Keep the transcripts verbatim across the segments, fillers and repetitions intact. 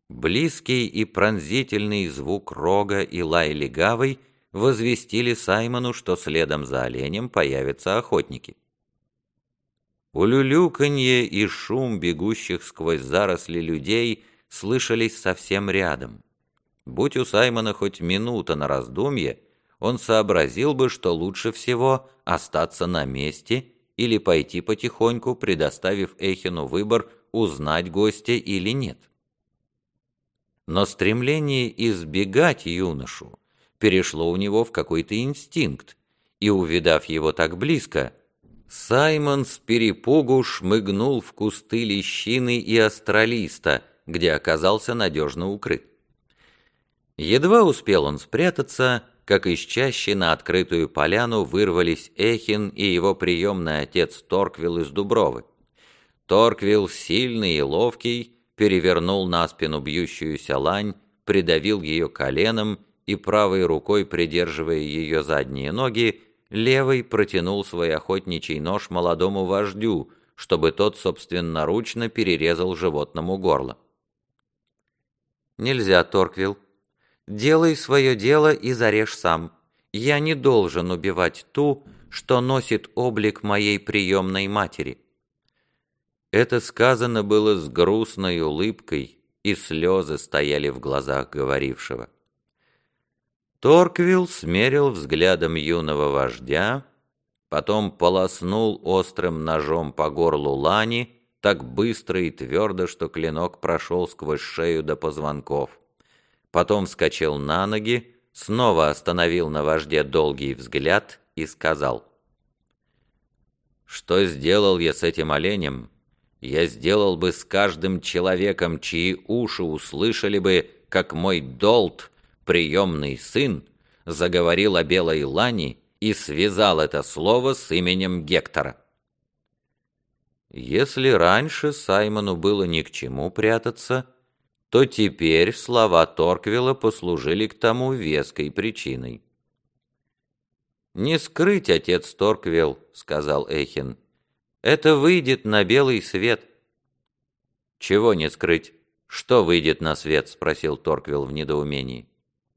Близкий и пронзительный звук рога и лай легавый возвестили Саймону, что следом за оленем появятся охотники. Улюлюканье и шум бегущих сквозь заросли людей слышались совсем рядом. Будь у Саймона хоть минута на раздумье, он сообразил бы, что лучше всего остаться на месте или пойти потихоньку, предоставив Эхину выбор, узнать гостя или нет. Но стремление избегать юношу перешло у него в какой-то инстинкт, и, увидав его так близко, Саймон с перепугу шмыгнул в кусты лещины и астролиста, где оказался надежно укрыт. Едва успел он спрятаться, как из чащи на открытую поляну вырвались Эхин и его приемный отец Торквил из Дубровы. Торквил, сильный и ловкий, перевернул на спину бьющуюся лань, придавил ее коленом и правой рукой, придерживая ее задние ноги, левой протянул свой охотничий нож молодому вождю, чтобы тот собственноручно перерезал животному горло. «Нельзя, Торквил. Делай свое дело и зарежь сам. Я не должен убивать ту, что носит облик моей приемной матери». Это сказано было с грустной улыбкой, и слезы стояли в глазах говорившего. Торквил смерил взглядом юного вождя, потом полоснул острым ножом по горлу лани, так быстро и твердо, что клинок прошел сквозь шею до позвонков. Потом вскочил на ноги, снова остановил на вожде долгий взгляд и сказал: «Что сделал я с этим оленем, я сделал бы с каждым человеком, чьи уши услышали бы, как мой Долт, приемный сын, заговорил о белой лани и связал это слово с именем Гектора». Если раньше Саймону было ни к чему прятаться, то теперь слова Торквила послужили к тому веской причиной. «Не скрыть, отец Торквил, — сказал Эхин, — это выйдет на белый свет». «Чего не скрыть? Что выйдет на свет?» — спросил Торквил в недоумении.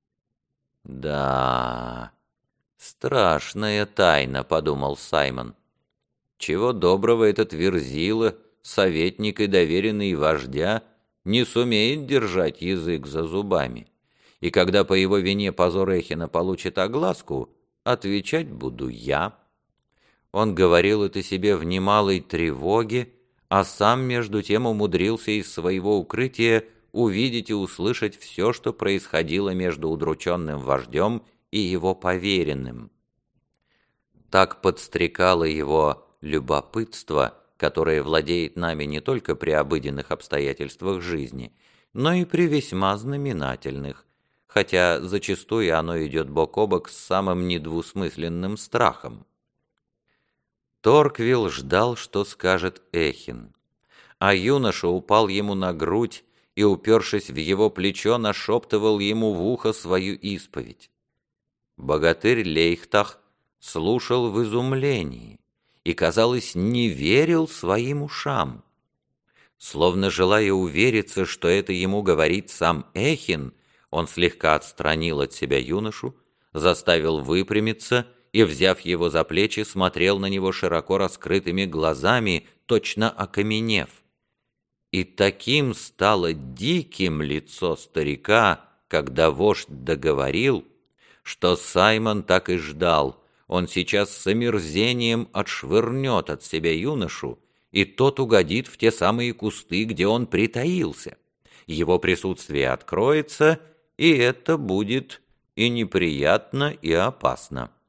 «Да, страшная тайна, — подумал Саймон. Чего доброго этот Верзила, советник и доверенный вождя, не сумеет держать язык за зубами, и когда по его вине позор Эхина получит огласку, отвечать буду я». Он говорил это себе в немалой тревоге, а сам между тем умудрился из своего укрытия увидеть и услышать все, что происходило между удрученным вождем и его поверенным. Так подстрекало его любопытство, которое владеет нами не только при обыденных обстоятельствах жизни, но и при весьма знаменательных, хотя зачастую оно идет бок о бок с самым недвусмысленным страхом. Торквил ждал, что скажет Эхин, а юноша упал ему на грудь и, упершись в его плечо, нашептывал ему в ухо свою исповедь. Богатырь Лейхтах слушал в изумлении и, казалось, не верил своим ушам. Словно желая увериться, что это ему говорит сам Эхин, он слегка отстранил от себя юношу, заставил выпрямиться и, взяв его за плечи, смотрел на него широко раскрытыми глазами, точно окаменев. И таким стало диким лицо старика, когда вождь договорил, что Саймон так и ждал. Он сейчас с омерзением отшвырнет от себя юношу, и тот угодит в те самые кусты, где он притаился. Его присутствие откроется, и это будет и неприятно, и опасно.